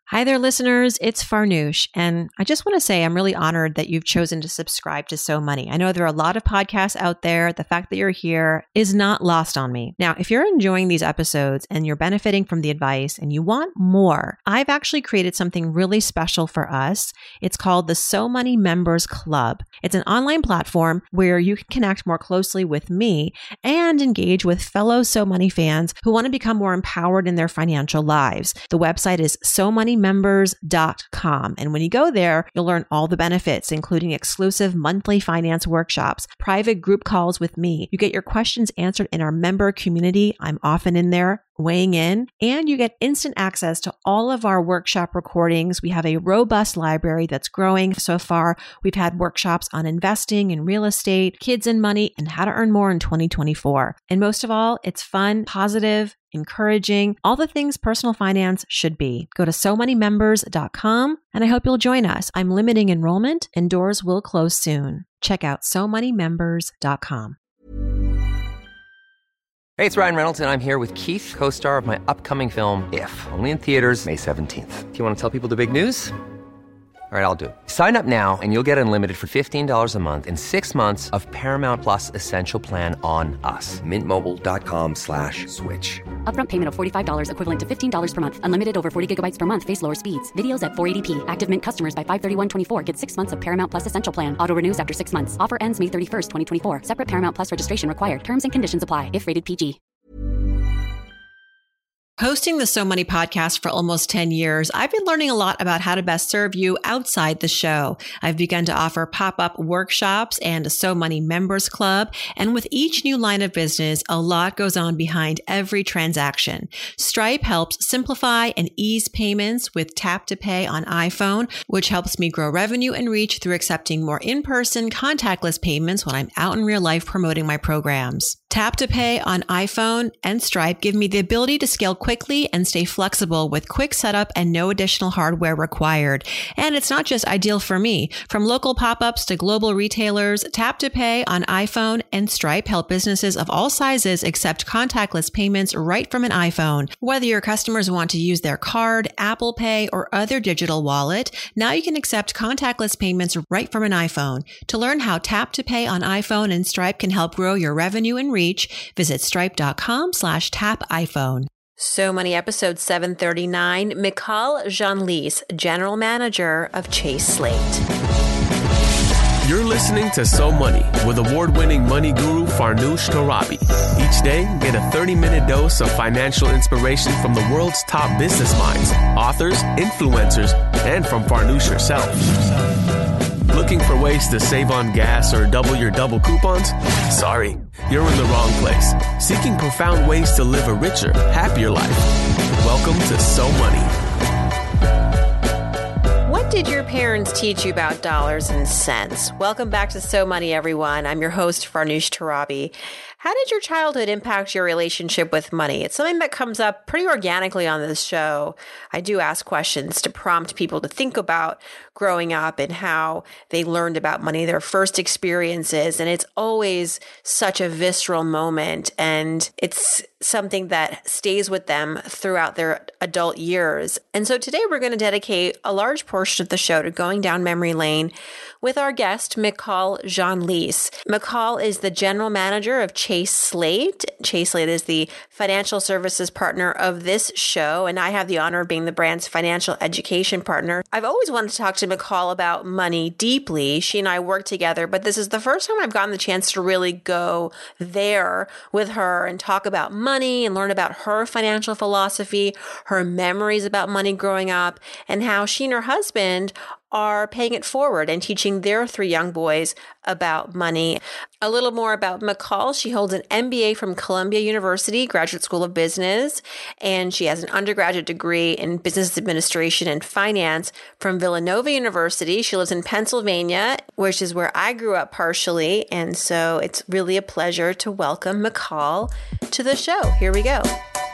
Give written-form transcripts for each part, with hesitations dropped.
Hi there, listeners. It's Farnoosh, and I just want to say I'm really honored that you've chosen to subscribe to So Money. I know there are a lot of podcasts out there. The fact that you're here is not lost on me. Now, if you're enjoying these episodes and you're benefiting from the advice and you want more, I've actually created something really special for us. It's called the So Money Members Club. It's an online platform where you can connect more closely with me and engage with fellow So Money fans who want to become more empowered in their financial lives. The website is SoMoneyMembers.com. And when you go there, you'll learn all the benefits, including exclusive monthly finance workshops, private group calls with me. You get your questions answered in our member community. I'm often in there weighing in, and you get instant access to all of our workshop recordings. We have a robust library that's growing. So far, we've had workshops on investing in real estate, kids and money, and how to earn more in 2024. And most of all, it's fun, positive, encouraging, all the things personal finance should be. Go to SoMoneyMembers.com, and I hope you'll join us. I'm limiting enrollment, and doors will close soon. Check out SoMoneyMembers.com. Hey, it's Ryan Reynolds, and I'm here with Keith, co-star of my upcoming film, If, only in theaters May 17th. Do you want to tell people the big news? All right, I'll do it. Sign up now and you'll get unlimited for $15 a month and 6 months of Paramount Plus Essential Plan on us. MintMobile.com/switch. Upfront payment of $45 equivalent to $15 per month. Unlimited over 40 gigabytes per month. Face lower speeds. Videos at 480p. Active Mint customers by 531.24 get 6 months of Paramount Plus Essential Plan. Auto renews after 6 months. Offer ends May 31st, 2024. Separate Paramount Plus registration required. Terms and conditions apply if rated PG. Hosting the So Money podcast for almost 10 years, I've been learning a lot about how to best serve you outside the show. I've begun to offer pop-up workshops and a So Money Members Club. And with each new line of business, a lot goes on behind every transaction. Stripe helps simplify and ease payments with Tap to Pay on iPhone, which helps me grow revenue and reach through accepting more in-person contactless payments when I'm out in real life promoting my programs. Tap to Pay on iPhone and Stripe give me the ability to scale quickly and stay flexible with quick setup and no additional hardware required. And it's not just ideal for me. From local pop-ups to global retailers, Tap to Pay on iPhone and Stripe help businesses of all sizes accept contactless payments right from an iPhone. Whether your customers want to use their card, Apple Pay, or other digital wallet, now you can accept contactless payments right from an iPhone. To learn how Tap to Pay on iPhone and Stripe can help grow your revenue and reach, visit stripe.com/tap iPhone. So Money episode 739, Michal Jean-Lys, General Manager of Chase Slate. You're listening to So Money with award-winning money guru Farnoosh Torabi. Each day, get a 30-minute dose of financial inspiration from the world's top business minds, authors, influencers, and from Farnoosh herself. Looking for ways to save on gas or double your double coupons? Sorry, you're in the wrong place. Seeking profound ways to live a richer, happier life. Welcome to So Money. What did your parents teach you about dollars and cents? Welcome back to So Money, everyone. I'm your host, Farnoosh Torabi. How did your childhood impact your relationship with money? It's something that comes up pretty organically on this show. I do ask questions to prompt people to think about growing up and how they learned about money, their first experiences. And it's always such a visceral moment. And it's something that stays with them throughout their adult years. And so today we're going to dedicate a large portion of the show to going down memory lane with our guest, Michal Jean-Lys. Michal is the general manager of Chase Slate. Chase Slate is the financial services partner of this show, and I have the honor of being the brand's financial education partner. I've always wanted to talk to Michal about money deeply. She and I work together, but this is the first time I've gotten the chance to really go there with her and talk about money and learn about her financial philosophy, her memories about money growing up, and how she and her husband are paying it forward and teaching their 3 young boys about money. A little more about Michal. She holds an MBA from Columbia University, Graduate School of Business, and she has an undergraduate degree in business administration and finance from Villanova University. She lives in Pennsylvania, which is where I grew up partially, and so it's really a pleasure to welcome Michal to the show. Here we go.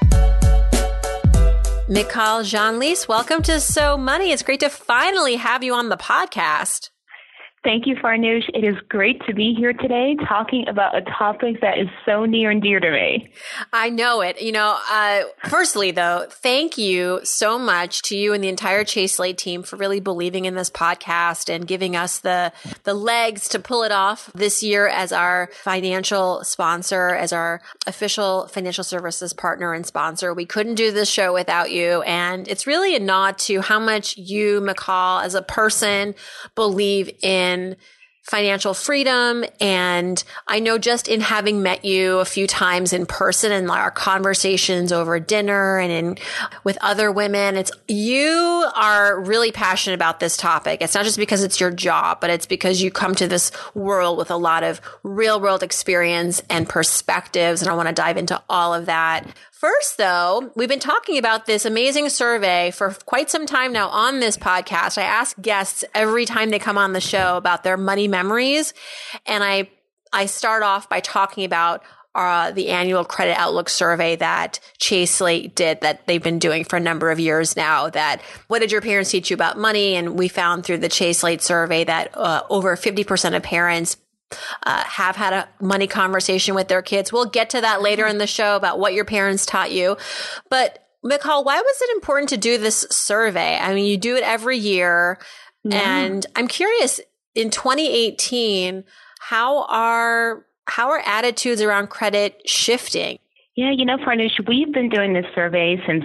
Michal Jean-Lys, welcome to So Money. It's great to finally have you on the podcast. Thank you, Farnoosh. It is great to be here today talking about a topic that is so near and dear to me. I know it. Firstly, though, thank you so much to you and the entire Chase Slate team for really believing in this podcast and giving us the legs to pull it off this year as our financial sponsor, as our official financial services partner and sponsor. We couldn't do this show without you. And it's really a nod to how much you, McCall, as a person, believe in financial freedom. And I know just in having met you a few times in person and our conversations over dinner and with other women, you are really passionate about this topic. It's not just because it's your job, but it's because you come to this world with a lot of real world experience and perspectives. And I want to dive into all of that. First, though, we've been talking about this amazing survey for quite some time now on this podcast. I ask guests every time they come on the show about their money memories. And I start off by talking about the annual credit outlook survey that Chase Slate did that they've been doing for a number of years now. That what did your parents teach you about money? And we found through the Chase Slate survey that over 50% of parents have had a money conversation with their kids. We'll get to that later in the show about what your parents taught you. But McCall, why was it important to do this survey? I mean, you do it every year. Yeah. And I'm curious, in 2018, how are attitudes around credit shifting? Yeah, Farnoosh, we've been doing this survey since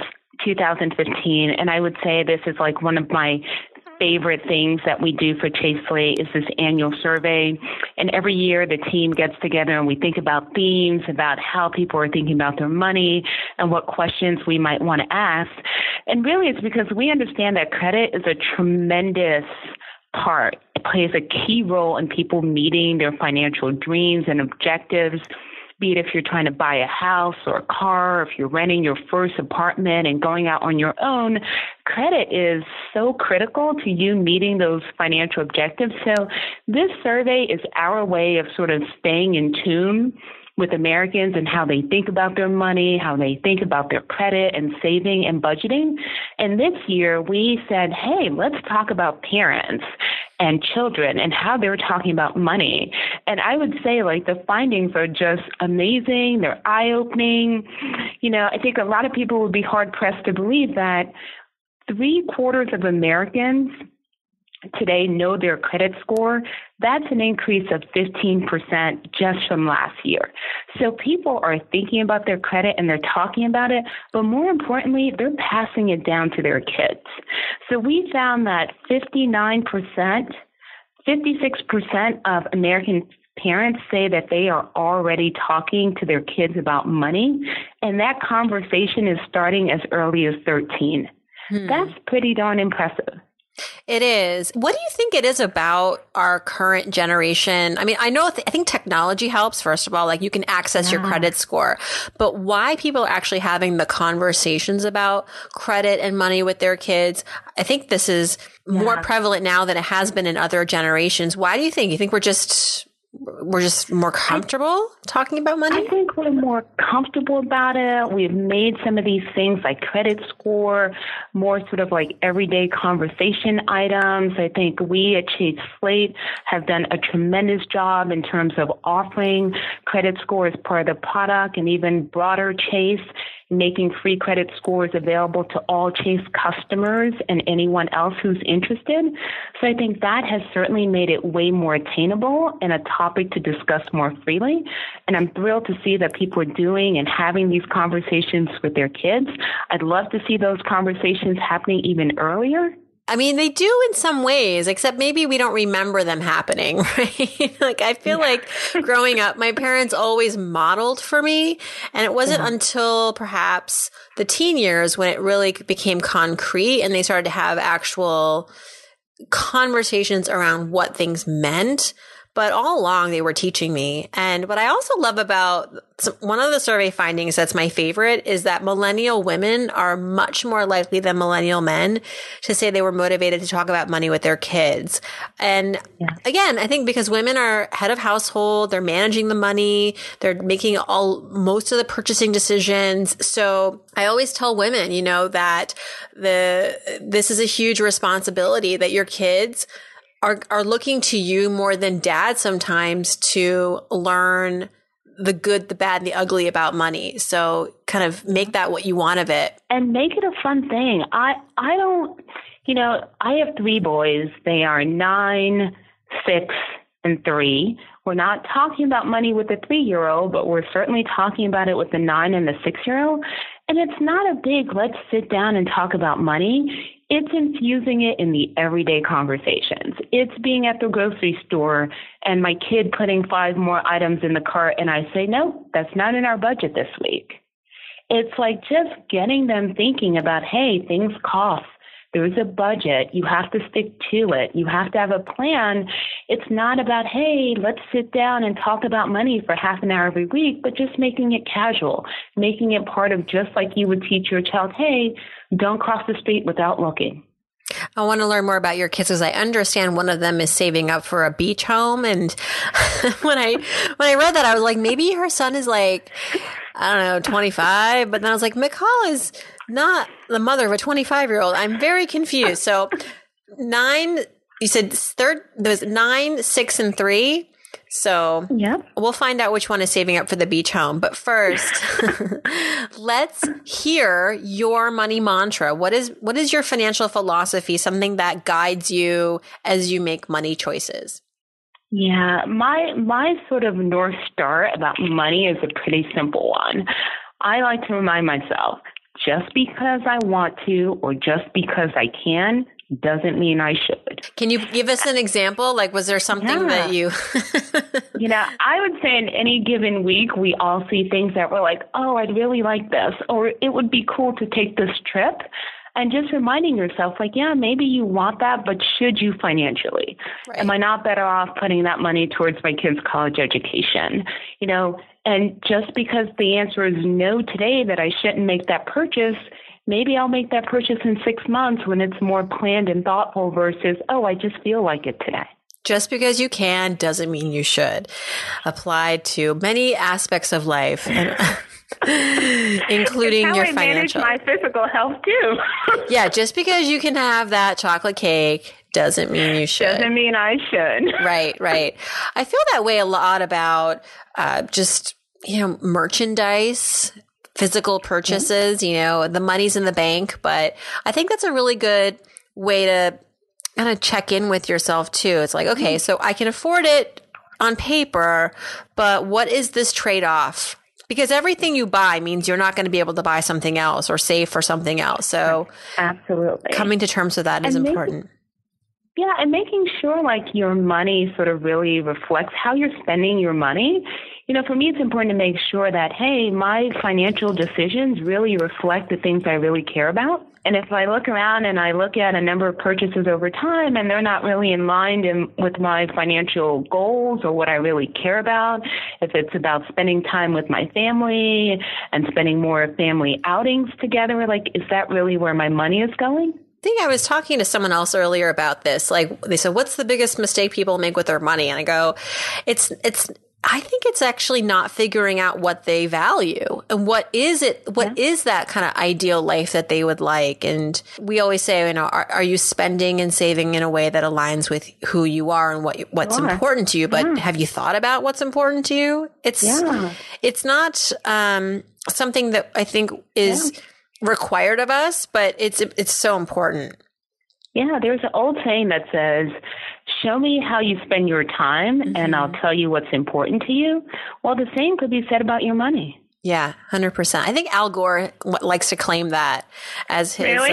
2015. And I would say this is like one of my favorite things that we do for Chase Slate is this annual survey. And every year the team gets together and we think about themes about how people are thinking about their money and what questions we might want to ask. And really it's because we understand that credit is a tremendous part. It plays a key role in people meeting their financial dreams and objectives, be it if you're trying to buy a house or a car, or if you're renting your first apartment and going out on your own. Credit is so critical to you meeting those financial objectives. So this survey is our way of sort of staying in tune with Americans and how they think about their money, how they think about their credit and saving and budgeting. And this year we said, hey, let's talk about parents and children and how they're talking about money. And I would say the findings are just amazing. They're eye-opening. I think a lot of people would be hard-pressed to believe that 3/4 of Americans today know their credit score. That's an increase of 15% just from last year. So people are thinking about their credit and they're talking about it, but more importantly, they're passing it down to their kids. So we found that 56% of American parents say that they are already talking to their kids about money, and that conversation is starting as early as 13. That's pretty darn impressive. It is. What do you think it is about our current generation? I mean, I think technology helps, first of all, you can access your credit score, but why people are actually having the conversations about credit and money with their kids, I think this is more prevalent now than it has been in other generations. Why do you think? You think we're just more comfortable talking about money? I think we're more comfortable about it. We've made some of these things like credit score more sort of everyday conversation items. I think we at Chase Slate have done a tremendous job in terms of offering credit score as part of the product, and even broader Chase, making free credit scores available to all Chase customers and anyone else who's interested. So I think that has certainly made it way more attainable and a topic to discuss more freely. And I'm thrilled to see that people are doing and having these conversations with their kids. I'd love to see those conversations happening even earlier. I mean, they do in some ways, except maybe we don't remember them happening, right? I feel like growing up, my parents always modeled for me. And it wasn't until perhaps the teen years when it really became concrete and they started to have actual conversations around what things meant. But all along, they were teaching me. And what I also love about one of the survey findings that's my favorite is that millennial women are much more likely than millennial men to say they were motivated to talk about money with their kids. And again, I think because women are head of household, they're managing the money, they're making most of the purchasing decisions. So I always tell women, that this is a huge responsibility, that your kids are looking to you more than dad sometimes to learn the good, the bad, and the ugly about money. So kind of make that what you want of it. And make it a fun thing. I don't, I have 3 boys. They are 9, 6, and 3. We're not talking about money with the 3-year-old, but we're certainly talking about it with the 9 and the 6-year-old. And it's not a big, let's sit down and talk about money. It's infusing it in the everyday conversations. It's being at the grocery store and my kid putting 5 more items in the cart and I say, no, that's not in our budget this week. It's like just getting them thinking about, hey, things cost. There's a budget. You have to stick to it. You have to have a plan. It's not about, hey, let's sit down and talk about money for half an hour every week, but just making it casual, making it part of just like you would teach your child, hey, don't cross the street without looking. I want to learn more about your kids because I understand one of them is saving up for a beach home. And when I read that, I was like, maybe her son is like, I don't know, 25. But then I was like, McCall is not the mother of a 25-year-old. I'm very confused. So 9, you said there was 9, 6, and 3. So we'll find out which one is saving up for the beach home. But first, let's hear your money mantra. What is your financial philosophy, something that guides you as you make money choices? Yeah, my sort of North Star about money is a pretty simple one. I like to remind myself, just because I want to or just because I can doesn't mean I should. Can you give us an example? Like, was there something that you... I would say in any given week, we all see things that we're like, oh, I'd really like this, or it would be cool to take this trip. And just reminding yourself, like, yeah, maybe you want that, but should you financially? Right. Am I not better off putting that money towards my kids' college education? And just because the answer is no today that I shouldn't make that purchase, maybe I'll make that purchase in 6 months when it's more planned and thoughtful versus, oh, I just feel like it today. Just because you can doesn't mean you should. Applied to many aspects of life, including your financial. How I manage my physical health too. Yeah, just because you can have that chocolate cake doesn't mean you should. Doesn't mean I should. Right. I feel that way a lot about just, merchandise, physical purchases, the money's in the bank. But I think that's a really good way to kind of check in with yourself too. It's like, okay, so I can afford it on paper, but what is this trade-off? Because everything you buy means you're not going to be able to buy something else or save for something else. So absolutely, coming to terms with that is important. And making sure like your money sort of really reflects how you're spending your money. For me, it's important to make sure that, hey, my financial decisions really reflect the things I really care about. And if I look around and I look at a number of purchases over time and they're not really in line with my financial goals or what I really care about, if it's about spending time with my family and spending more family outings together, like, is that really where my money is going? I think I was talking to someone else earlier about this. Like, they said, what's the biggest mistake people make with their money? And I go, I think it's actually not figuring out what they value and what is that kind of ideal life that they would like. And we always say, are you spending and saving in a way that aligns with who you are and what's important to you? But have you thought about what's important to you? It's not something that I think is required of us, but it's so important. Yeah, there's an old saying that says, show me how you spend your time and I'll tell you what's important to you. Well, the same could be said about your money. Yeah, 100%. I think Al Gore likes to claim that as his, really?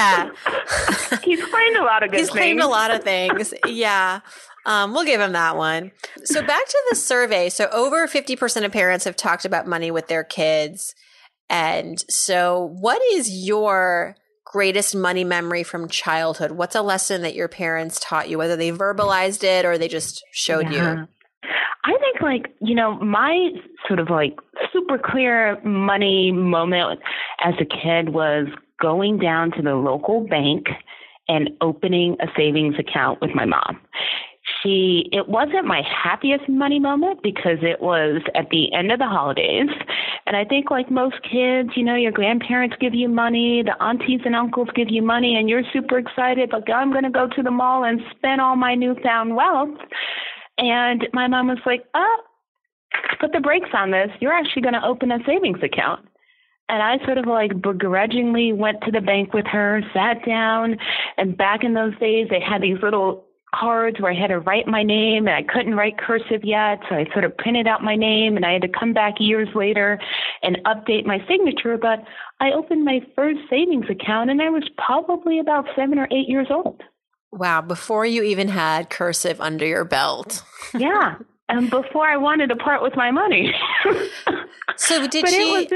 He's claimed a lot of good things. He's claimed a lot of things. Yeah. We'll give him that one. So back to the survey. So over 50% of parents have talked about money with their kids. And so what is your greatest money memory from childhood? What's a lesson that your parents taught you, whether they verbalized it or they just showed you? I think my sort of like super clear money moment as a kid was going down to the local bank and opening a savings account with my mom. it wasn't my happiest money moment because it was at the end of the holidays. And I think like most kids, your grandparents give you money, the aunties and uncles give you money, and you're super excited, like, I'm going to go to the mall and spend all my newfound wealth. And my mom was like, put the brakes on this. You're actually going to open a savings account. And I sort of like begrudgingly went to the bank with her, sat down, and back in those days, they had these little cards where I had to write my name, and I couldn't write cursive yet, so I sort of printed out my name, and I had to come back years later and update my signature. But I opened my first savings account, and I was probably about 7 or 8 years old. Wow, before you even had cursive under your belt. Yeah, and before I wanted to part with my money. So did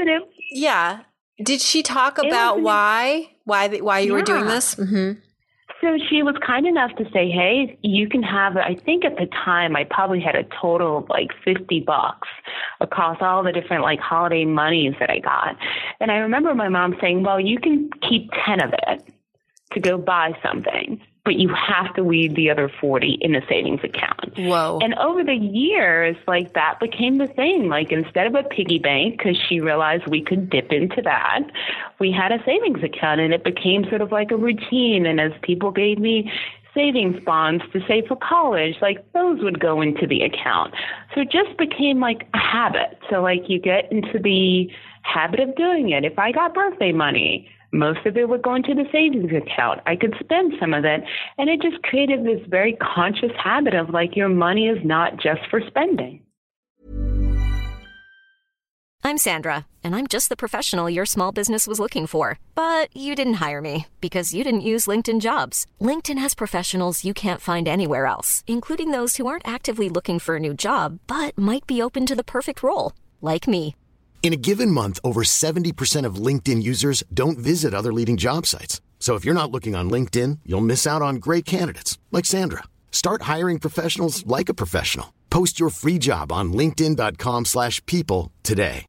she talk about why you were doing this? Mm-hmm. So she was kind enough to say, hey, you can have, I think at the time I probably had a total of like $50 across all the different like holiday monies that I got. And I remember my mom saying, well, you can keep 10 of it to go buy something, but you have to leave the other 40 in a savings account. Whoa. And over the years, like that became the thing. Like instead of a piggy bank, because she realized we could dip into that, we had a savings account, and it became sort of like a routine. And as people gave me savings bonds to save for college, like those would go into the account. So it just became like a habit. So like you get into the habit of doing it. If I got birthday money, most of it would go into the savings account. I could spend some of it. And it just created this very conscious habit of like your money is not just for spending. I'm Sandra, and I'm just the professional your small business was looking for. But you didn't hire me because you didn't use LinkedIn Jobs. LinkedIn has professionals you can't find anywhere else, including those who aren't actively looking for a new job, but might be open to the perfect role, like me. In a given month, over 70% of LinkedIn users don't visit other leading job sites. So if you're not looking on LinkedIn, you'll miss out on great candidates like Sandra. Start hiring professionals like a professional. Post your free job on linkedin.com/people today.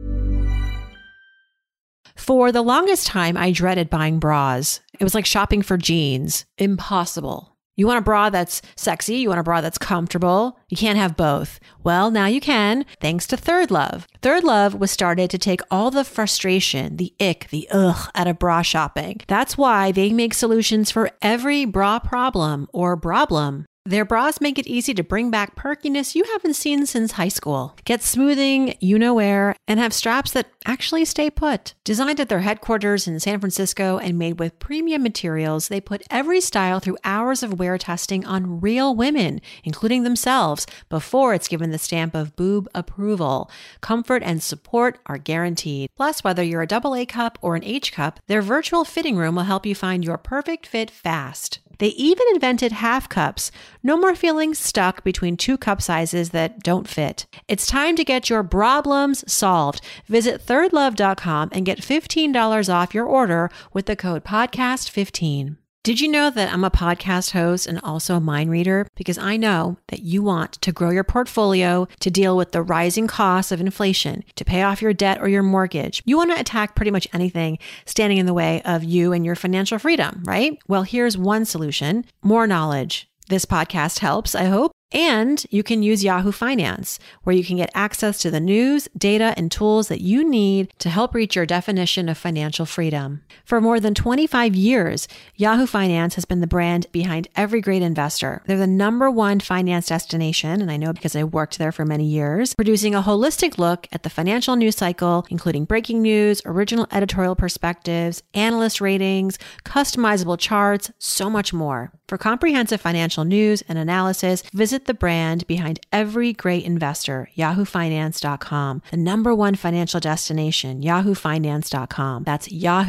For the longest time, I dreaded buying bras. It was like shopping for jeans. Impossible. You want a bra that's sexy, you want a bra that's comfortable. You can't have both. Well, now you can, thanks to Third Love. Third Love was started to take all the frustration, the ick, the ugh out of bra shopping. That's why they make solutions for every bra problem or problem. Their bras make it easy to bring back perkiness you haven't seen since high school. Get smoothing, you-know-where, and have straps that actually stay put. Designed at their headquarters in San Francisco and made with premium materials, they put every style through hours of wear testing on real women, including themselves, before it's given the stamp of boob approval. Comfort and support are guaranteed. Plus, whether you're a AA cup or an H cup, their virtual fitting room will help you find your perfect fit fast. They even invented half cups. No more feeling stuck between two cup sizes that don't fit. It's time to get your problems solved. Visit thirdlove.com and get $15 off your order with the code podcast15. Did you know that I'm a podcast host and also a mind reader? Because I know that you want to grow your portfolio, to deal with the rising costs of inflation, to pay off your debt or your mortgage. You want to attack pretty much anything standing in the way of you and your financial freedom, right? Well, here's one solution: more knowledge. This podcast helps, I hope. And you can use Yahoo Finance, where you can get access to the news, data, and tools that you need to help reach your definition of financial freedom. For more than 25 years, Yahoo Finance has been the brand behind every great investor. They're the #1 finance destination, and I know because I worked there for many years, producing a holistic look at the financial news cycle, including breaking news, original editorial perspectives, analyst ratings, customizable charts, so much more. For comprehensive financial news and analysis, visit the brand behind every great investor, yahoofinance.com. The #1 financial destination, yahoofinance.com. That's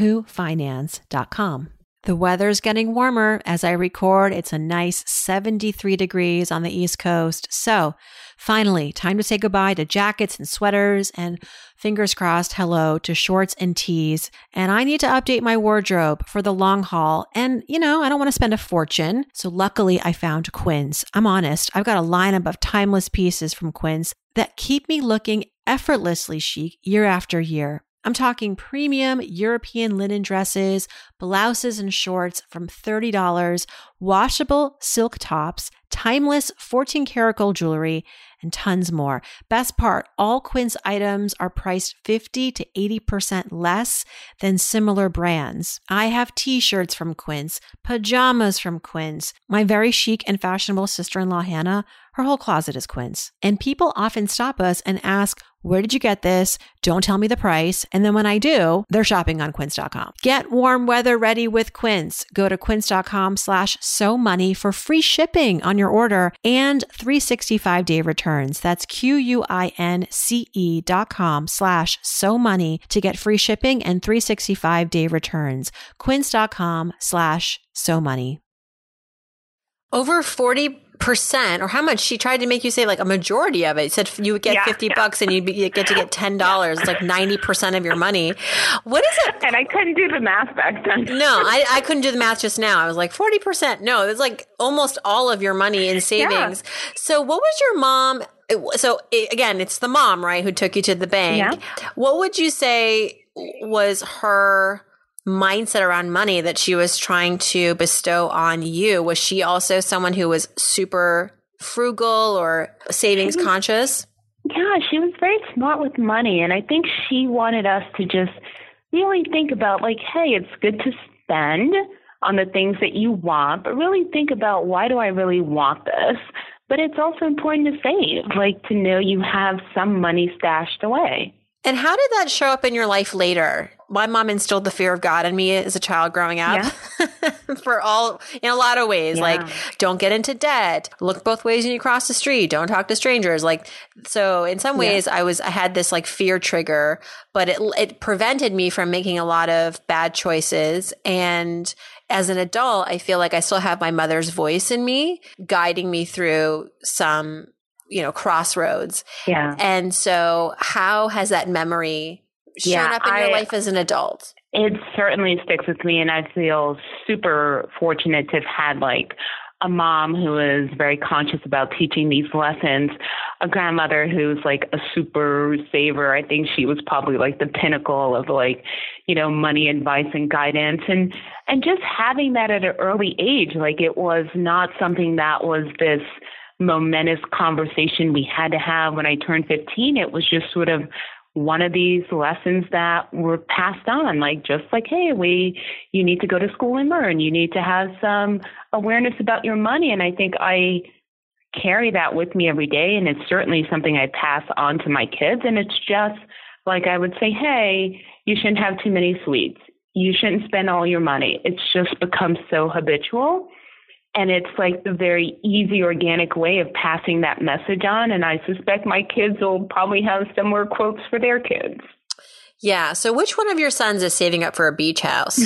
yahoofinance.com. The weather's getting warmer. As I record, it's a nice 73 degrees on the East Coast. So finally, time to say goodbye to jackets and sweaters and, fingers crossed, hello to shorts and tees. And I need to update my wardrobe for the long haul. And, I don't want to spend a fortune. So luckily I found Quince. I'm honest, I've got a lineup of timeless pieces from Quince that keep me looking effortlessly chic year after year. I'm talking premium European linen dresses, blouses and shorts from $30, washable silk tops, timeless 14 karat gold jewelry, and tons more. Best part, all Quince items are priced 50 to 80% less than similar brands. I have t-shirts from Quince, pajamas from Quince. My very chic and fashionable sister-in-law, Hannah, her whole closet is Quince. And people often stop us and ask, where did you get this? Don't tell me the price. And then when I do, they're shopping on quince.com. Get warm weather ready with Quince. Go to quince.com/SoMoney for free shipping on your order and 365-day returns. That's QUINCE.com/SoMoney to get free shipping and 365-day returns. Quince.com/SoMoney. Over 40%, or how much? She tried to make you say like a majority of it. It said you would get $50 and you get to get $10. It's like 90% of your money. What is it? And I couldn't do the math back then. No, I couldn't do the math just now. I was like 40%. No, it's like almost all of your money in savings. Yeah. So what was your mom? So again, it's the mom, right, who took you to the bank. Yeah. What would you say was her mindset around money that she was trying to bestow on you? Was she also someone who was super frugal or savings conscious? Yeah, she was very smart with money. And I think she wanted us to just really think about like, hey, it's good to spend on the things that you want, but really think about, why do I really want this? But it's also important to save, like to know you have some money stashed away. And how did that show up in your life later? My mom instilled the fear of God in me as a child growing up in a lot of ways. Yeah. Like, don't get into debt, look both ways when you cross the street, don't talk to strangers. Like, so in some ways I had this like fear trigger, but it prevented me from making a lot of bad choices. And as an adult, I feel like I still have my mother's voice in me, guiding me through some, crossroads. Yeah. And so how has that memory shown up in your life as an adult? It certainly sticks with me, and I feel super fortunate to have had like a mom who is very conscious about teaching these lessons, a grandmother who's like a super saver. I think she was probably like the pinnacle of like, money advice and guidance, and just having that at an early age. Like, it was not something that was this momentous conversation we had to have when I turned 15. It was just sort of one of these lessons that were passed on, like, just like, hey, you need to go to school and learn. You need to have some awareness about your money. And I think I carry that with me every day. And it's certainly something I pass on to my kids. And it's just like, I would say, hey, you shouldn't have too many sweets. You shouldn't spend all your money. It's just become so habitual. And it's like the very easy, organic way of passing that message on. And I suspect my kids will probably have similar quotes for their kids. Yeah. So which one of your sons is saving up for a beach house?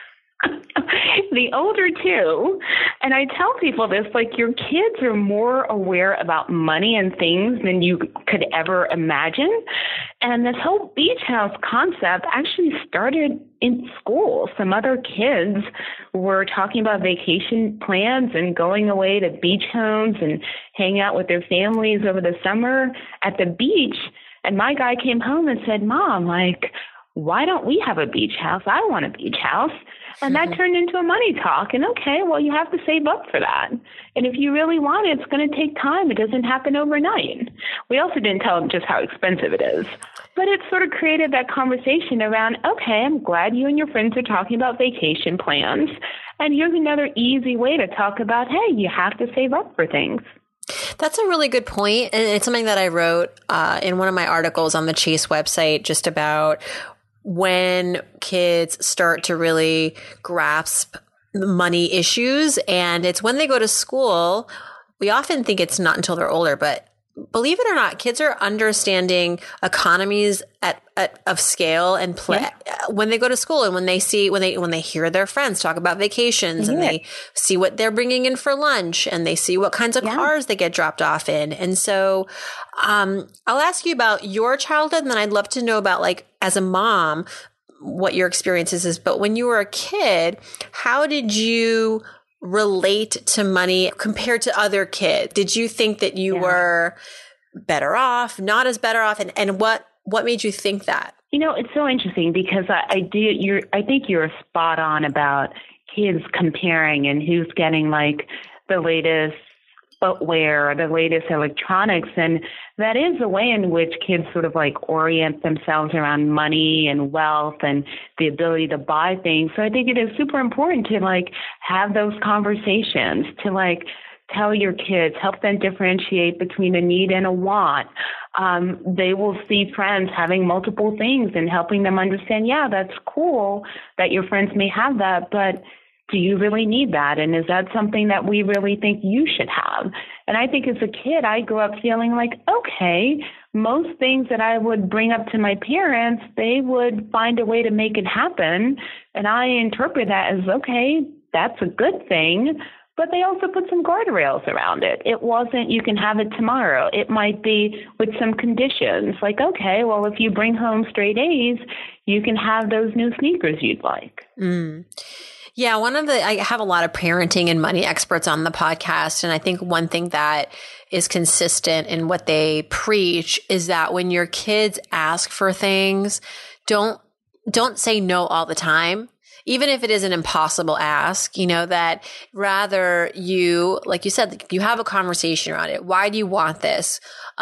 The older two. And I tell people this, like, your kids are more aware about money and things than you could ever imagine. And this whole beach house concept actually started in school. Some other kids were talking about vacation plans and going away to beach homes and hang out with their families over the summer at the beach. And my guy came home and said, Mom, like, why don't we have a beach house? I want a beach house. And that turned into a money talk. And okay, well, you have to save up for that. And if you really want it, it's going to take time. It doesn't happen overnight. We also didn't tell them just how expensive it is. But it sort of created that conversation around, okay, I'm glad you and your friends are talking about vacation plans. And here's another easy way to talk about, hey, you have to save up for things. That's a really good point. And it's something that I wrote in one of my articles on the Chase website, just about when kids start to really grasp money issues. And it's when they go to school. We often think it's not until they're older, but believe it or not, kids are understanding economies of scale and play when they go to school, and when they hear their friends talk about vacations, and they see what they're bringing in for lunch, and they see what kinds of cars they get dropped off in. And so I'll ask you about your childhood, and then I'd love to know about, like, as a mom, what your experiences is. But when you were a kid, how did you relate to money compared to other kids? Did you think that you were better off, not as better off? And what What made you think that? It's so interesting because I think you're spot on about kids comparing and who's getting like the latest footwear or the latest electronics. And that is a way in which kids sort of like orient themselves around money and wealth and the ability to buy things. So I think it is super important to like have those conversations, to like tell your kids, help them differentiate between a need and a want. They will see friends having multiple things and helping them understand, yeah, that's cool that your friends may have that, but do you really need that? And is that something that we really think you should have? And I think as a kid, I grew up feeling like, okay, most things that I would bring up to my parents, they would find a way to make it happen. And I interpret that as, okay, that's a good thing. But they also put some guardrails around it. It wasn't, you can have it tomorrow. It might be with some conditions. Like, okay, well, if you bring home straight A's, you can have those new sneakers you'd like. Yeah, I have a lot of parenting and money experts on the podcast. And I think one thing that is consistent in what they preach is that when your kids ask for things, don't say no all the time. Even if it is an impossible ask, that rather you, like you said, you have a conversation around it. Why do you want this?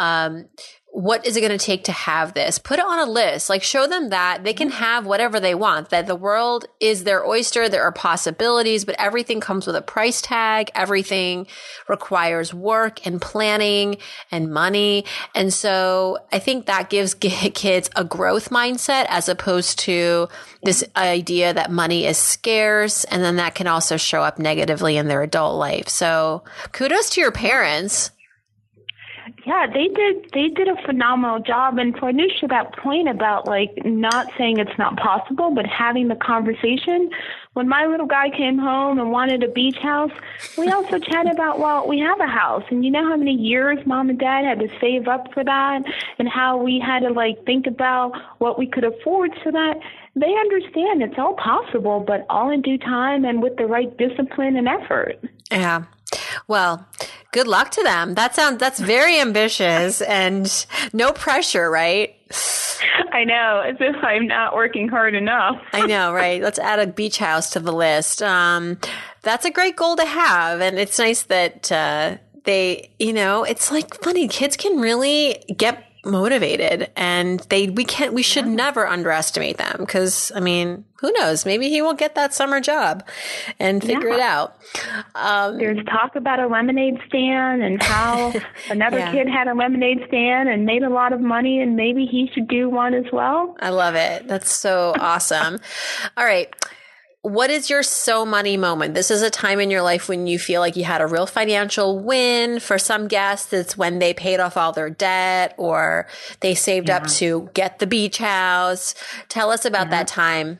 What is it going to take to have this? Put it on a list. Like show them that they can have whatever they want, that the world is their oyster. There are possibilities, but everything comes with a price tag. Everything requires work and planning and money. And so I think that gives kids a growth mindset as opposed to this idea that money is scarce. And then that can also show up negatively in their adult life. So kudos to your parents. Yeah, they did a phenomenal job. And for Farnoosh, that point about like not saying it's not possible, but having the conversation. When my little guy came home and wanted a beach house, we also chatted about, well, we have a house. And you know how many years mom and dad had to save up for that and how we had to like think about what we could afford so that they understand it's all possible, but all in due time and with the right discipline and effort. Yeah. Well, good luck to them. That's very ambitious and no pressure, right? I know, as if I'm not working hard enough. I know, right? Let's add a beach house to the list. That's a great goal to have. And it's nice that they, it's like funny. Kids can really get motivated and we should never underestimate them because, who knows? Maybe he will get that summer job and figure it out. There's talk about a lemonade stand and how another kid had a lemonade stand and made a lot of money and maybe he should do one as well. I love it. That's so awesome. All right. What is your so money moment? This is a time in your life when you feel like you had a real financial win. For some guests, it's when they paid off all their debt or they saved up to get the beach house. Tell us about that time.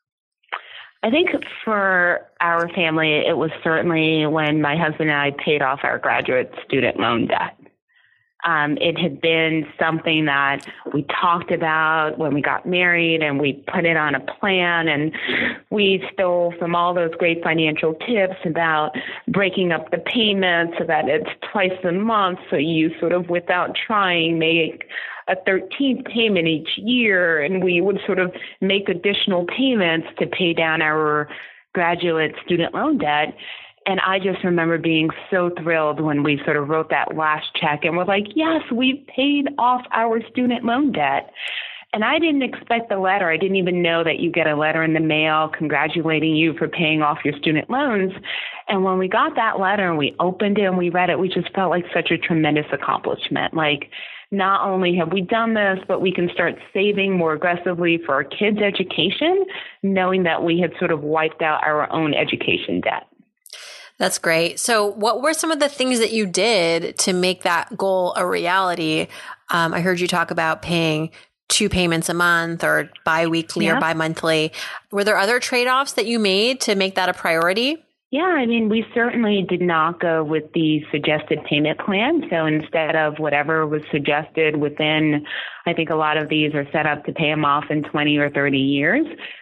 I think for our family, it was certainly when my husband and I paid off our graduate student loan debt. It had been something that we talked about when we got married and we put it on a plan and we stole from all those great financial tips about breaking up the payments so that it's twice a month. So you sort of, without trying, make a 13th payment each year. And we would sort of make additional payments to pay down our graduate student loan debt. And I just remember being so thrilled when we sort of wrote that last check and we're like, yes, we've paid off our student loan debt. And I didn't expect the letter. I didn't even know that you get a letter in the mail congratulating you for paying off your student loans. And when we got that letter and we opened it and we read it, we just felt like such a tremendous accomplishment. Like, not only have we done this, but we can start saving more aggressively for our kids' education, knowing that we had sort of wiped out our own education debt. That's great. So what were some of the things that you did to make that goal a reality? I heard you talk about paying 2 payments a month or biweekly or bi-monthly. Were there other trade-offs that you made to make that a priority? Yeah, we certainly did not go with the suggested payment plan. So instead of whatever was suggested within, I think a lot of these are set up to pay them off in 20 or 30 years.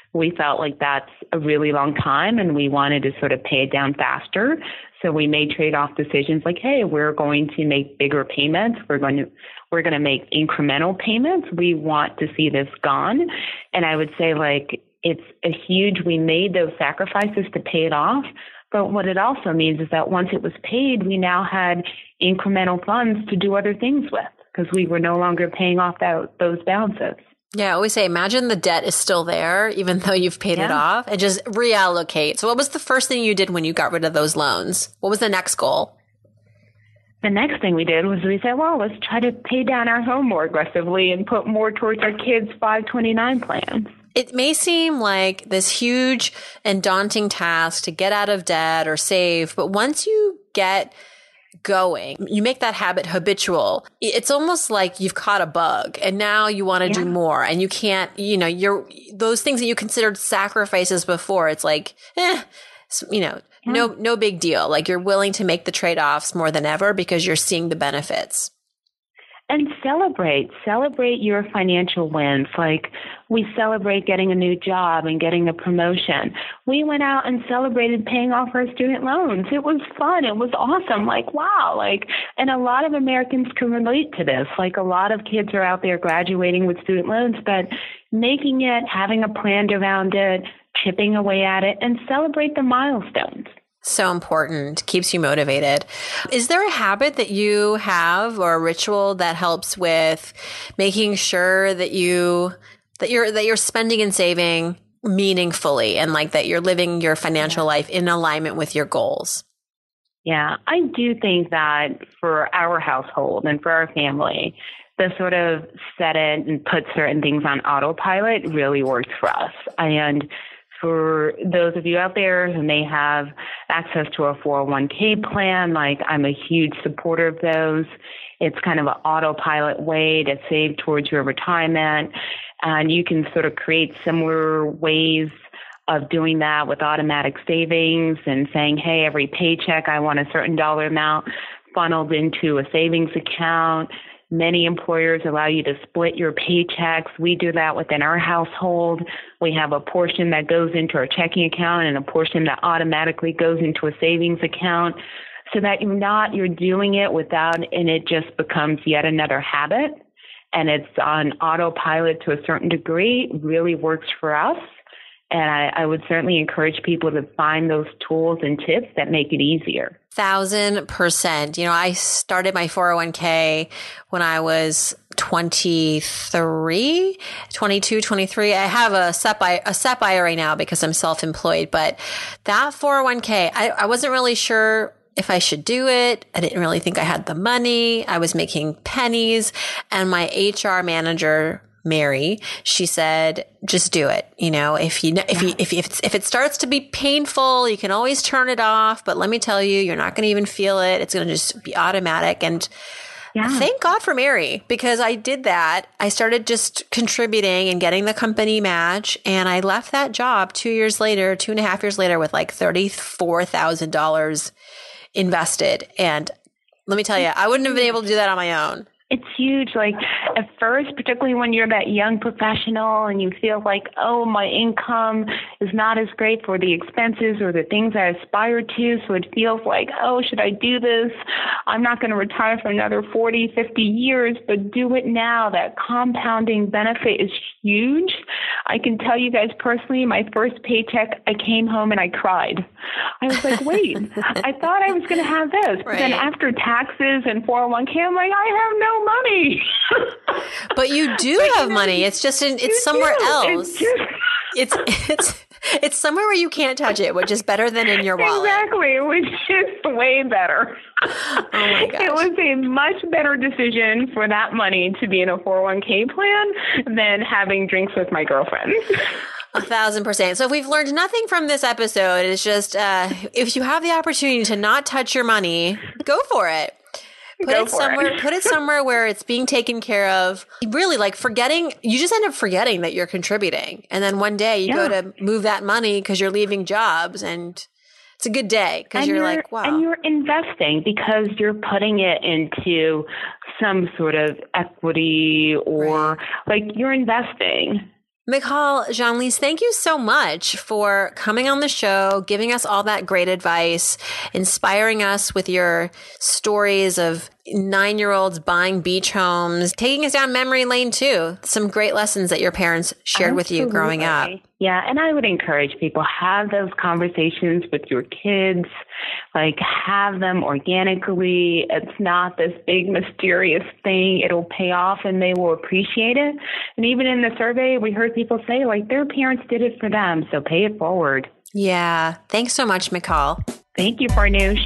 we felt like that's a really long time and we wanted to sort of pay it down faster. So we made trade-off decisions like, hey, we're going to make bigger payments. We're going to make incremental payments. We want to see this gone. And I would say like it's a huge, we made those sacrifices to pay it off. But what it also means is that once it was paid, we now had incremental funds to do other things with because we were no longer paying off those balances. Yeah, I always say, imagine the debt is still there, even though you've paid it off, and just reallocate. So what was the first thing you did when you got rid of those loans? What was the next goal? The next thing we did was we said, well, let's try to pay down our home more aggressively and put more towards our kids' 529 plans. It may seem like this huge and daunting task to get out of debt or save, but once you get going, you make that habit habitual. It's almost like you've caught a bug and now you want to do more and you can't, those things that you considered sacrifices before, it's like, no big deal. Like you're willing to make the trade-offs more than ever because you're seeing the benefits. And celebrate your financial wins. Like we celebrate getting a new job and getting a promotion. We went out and celebrated paying off our student loans. It was fun. It was awesome. Like, wow. And a lot of Americans can relate to this. Like a lot of kids are out there graduating with student loans, but making it, having a plan around it, chipping away at it, and celebrate the milestones. So important. Keeps you motivated. Is there a habit that you have or a ritual that helps with making sure that you're spending and saving meaningfully and like that you're living your financial life in alignment with your goals? Yeah, I do think that for our household and for our family, the sort of set it and put certain things on autopilot really works for us. And for those of you out there who may have access to a 401k plan, like I'm a huge supporter of those. It's kind of an autopilot way to save towards your retirement. And you can sort of create similar ways of doing that with automatic savings and saying, hey, every paycheck, I want a certain dollar amount funneled into a savings account. Many employers allow you to split your paychecks. We do that within our household. We have a portion that goes into our checking account and a portion that automatically goes into a savings account so that you're doing it without, and it just becomes yet another habit. And it's on autopilot to a certain degree. It really works for us. And I would certainly encourage people to find those tools and tips that make it easier. 1,000%. I started my 401k when I was 22, 23. I have a SEP IRA now because I'm self-employed, but that 401k, I wasn't really sure if I should do it. I didn't really think I had the money. I was making pennies, and my HR manager, Mary, she said, just do it. If it starts to be painful, you can always turn it off. But let me tell you, you're not going to even feel it. It's going to just be automatic. And thank God for Mary, because I did that. I started just contributing and getting the company match. And I left that job 2.5 years later with like $34,000 invested. And let me tell you, I wouldn't have been able to do that on my own. It's huge. Like at first, particularly when you're that young professional and you feel like, oh, my income is not as great for the expenses or the things I aspire to. So it feels like, oh, should I do this? I'm not going to retire for another 40, 50 years, but do it now. That compounding benefit is huge. I can tell you guys personally, my first paycheck, I came home and I cried. I was like, wait, I thought I was going to have this. But then after taxes and 401k, I'm like, I have no money. But you do have money. It's just it's somewhere else. It's somewhere where you can't touch it, which is better than in your wallet. Exactly, which is way better. Oh my gosh. It was a much better decision for that money to be in a 401k plan than having drinks with my girlfriends. 1,000%. So if we've learned nothing from this episode, it's just if you have the opportunity to not touch your money, go for it. Put it somewhere where it's being taken care of. Really, like you just end up forgetting that you're contributing. And then one day you go to move that money because you're leaving jobs, and it's a good day because you're like, wow. And you're investing because you're putting it into some sort of equity or like you're investing. Michal, Jean-Lise, thank you so much for coming on the show, giving us all that great advice, inspiring us with your stories of 9-year-olds buying beach homes, taking us down memory lane too. Some great lessons that your parents shared with you growing up. Yeah, and I would encourage people, have those conversations with your kids, like have them organically. It's not this big mysterious thing. It'll pay off and they will appreciate it. And even in the survey, we heard people say like their parents did it for them, so pay it forward. Yeah. Thanks so much, Michal. Thank you, Farnoosh.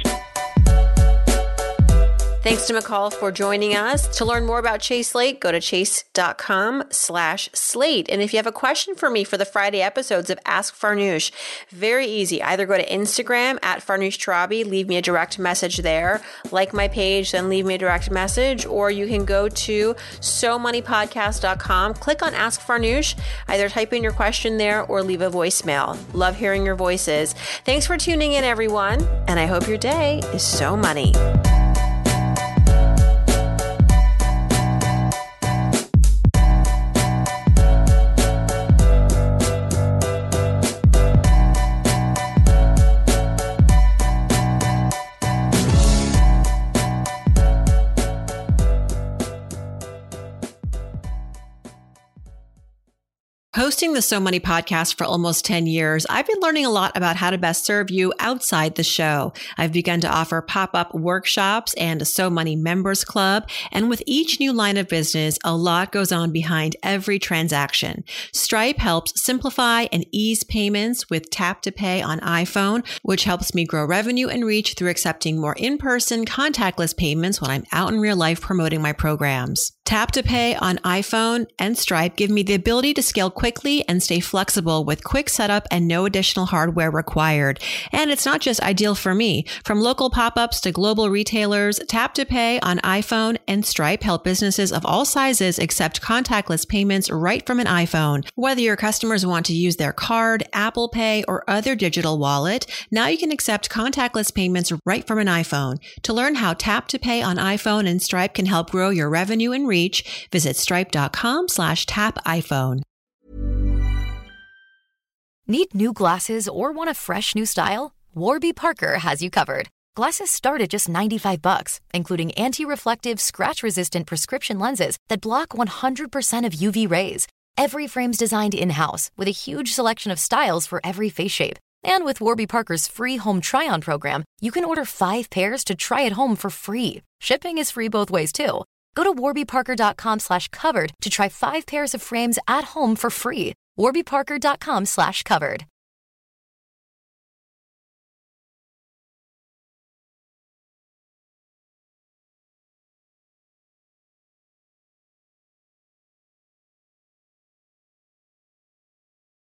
Thanks to Michal for joining us. To learn more about Chase Slate, go to chase.com/slate. And if you have a question for me for the Friday episodes of Ask Farnoosh, very easy. Either go to Instagram at Farnoosh Torabi, leave me a direct message there, like my page, then leave me a direct message, or you can go to SoMoneyPodcast.com, click on Ask Farnoosh, either type in your question there or leave a voicemail. Love hearing your voices. Thanks for tuning in, everyone, and I hope your day is so money. Hosting the So Money podcast for almost 10 years, I've been learning a lot about how to best serve you outside the show. I've begun to offer pop-up workshops and a So Money members club. And with each new line of business, a lot goes on behind every transaction. Stripe helps simplify and ease payments with Tap to Pay on iPhone, which helps me grow revenue and reach through accepting more in-person contactless payments when I'm out in real life promoting my programs. Tap to Pay on iPhone and Stripe give me the ability to scale quickly and stay flexible with quick setup and no additional hardware required. And it's not just ideal for me. From local pop-ups to global retailers, Tap to Pay on iPhone and Stripe help businesses of all sizes accept contactless payments right from an iPhone. Whether your customers want to use their card, Apple Pay, or other digital wallet, now you can accept contactless payments right from an iPhone. To learn how Tap to Pay on iPhone and Stripe can help grow your revenue and reach, visit stripe.com/tapiphone. Need new glasses or want a fresh new style? Warby Parker has you covered. Glasses start at just $95, including anti-reflective, scratch-resistant prescription lenses that block 100% of UV rays. Every frame's designed in-house with a huge selection of styles for every face shape. And with Warby Parker's free home try-on program, you can order 5 pairs to try at home for free. Shipping is free both ways, too. Go to warbyparker.com/covered to try 5 pairs of frames at home for free. warbyparker.com/covered.